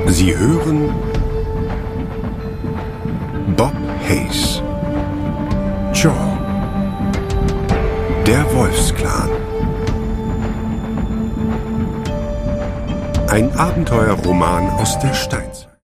Sie hören Bob Hayes. Jaw. Der Wolfsclan. Ein Abenteuerroman aus der Steinzeit.